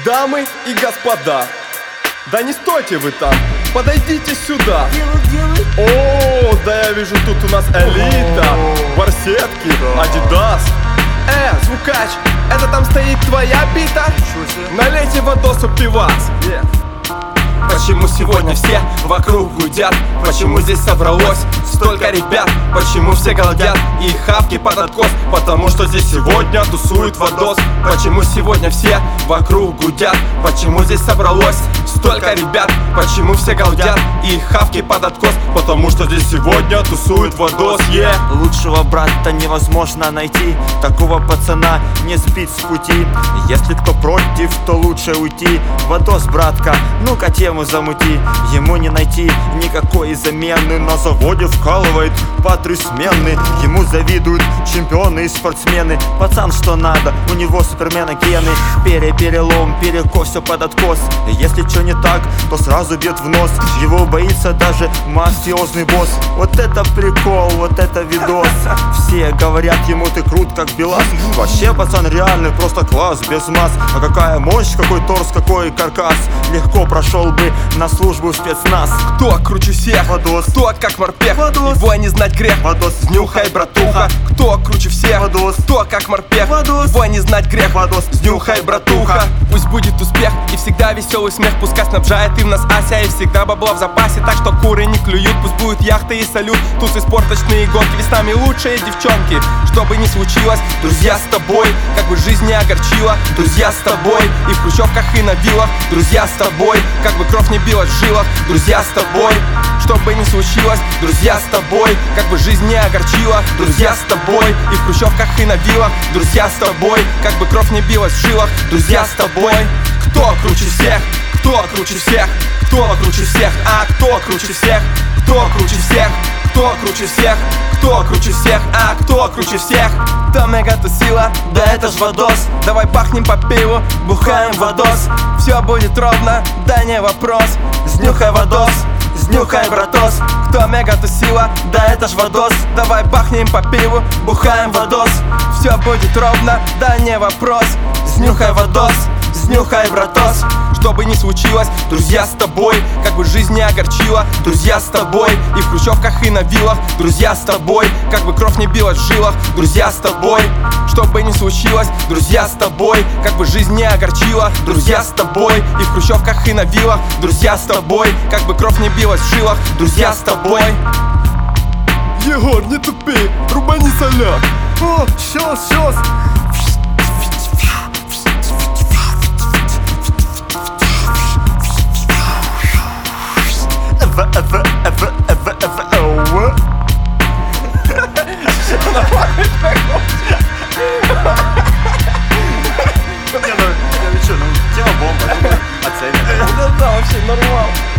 Дамы и господа, да не стойте вы там, подойдите сюда. О, да я вижу, тут у нас элита, барсетки, Адидас. Звукач, это там стоит твоя бита? Налейте водосу пивас. Почему сегодня все вокруг гудят? Почему здесь собралось столько ребят? Почему все голодят и хавки под откос? Потому что здесь сегодня тусует водос. Почему сегодня все вокруг гудят? Почему здесь собралось столько ребят? Почему все голодят и хавки под откос? Потому что здесь сегодня тусует водос, Лучшего брата невозможно найти, такого пацана не сбить с пути. Если кто против, то лучше уйти. Водос, братка, ну-ка тему замути. Ему не найти никакой замены. На заводе вкалывает по 3 смены. Ему завидуют чемпионы и спортсмены. Пацан что надо, у него супермена гены. Перелом, перекос, все под откос. Если что не так, то сразу бьет в нос. Его боится даже мафиозный босс. Вот это прикол, вот это видос. Все говорят ему, ты крут как Белас. Вообще пацан реальный, просто класс, без масс. А какая мощь, какой торс, какой каркас. Легко прошел бы на службу в спецназ. Кто круче всех? Водос. Кто как морпех? Водос. Его не знать грех. Водос. Снюхай, братуха. Кто круче всех? Водос. Кто как морпех? Водос. Его не знать грех. Водос. Снюхай, братуха. Пусть будет успех и всегда веселый смех. Пускай снабжает им нас Ася и всегда бабла в запасе. Так что куры не клюют, пусть будет яхты и салют. Тусы, спорточные гонки, ведь с нами лучшие девчонки. Что бы ни случилось, друзья с тобой. Как бы жизнь не огорчила, друзья с тобой. И в хрущевках, и на виллах, друзья с тобой. Как бы кровь не билась в жилах, друзья с тобой. Что бы ни случилось, друзья с тобой. Как бы жизнь не огорчила, друзья с тобой. И в хрущевках, и на виллах, друзья с тобой. Как бы кровь не билась в жилах, друзья с тобой. Кто круче всех? Кто круче всех? Кто круче всех? А кто круче всех? Кто круче всех? Кто круче всех? Кто круче всех? А кто круче всех? Да мега-то сила, да это ж водос. Давай бахнем по пиву, бухаем водос. Все будет ровно, да не вопрос. Снюхай водос, снюхай, братос. Кто мега-то сила, да это ж водос. Давай бахнем по пиву, бухаем водос. Все будет ровно, да не вопрос. Снюхай водос, снюхай, братос. Что бы ни случилось, друзья с тобой. Как бы жизнь не огорчила, друзья с тобой. И в хрущевках, и на виллах, друзья с тобой. Как бы кровь не билась в жилах, друзья с тобой. Что бы ни случилось, друзья с тобой. Как бы жизнь не огорчила, друзья с тобой. И в хрущевках, и на виллах, друзья с тобой. Как бы кровь не билась в жилах, друзья с тобой. Егор, не тупи, рубани соляк. О, щас. Да, вообще нормально.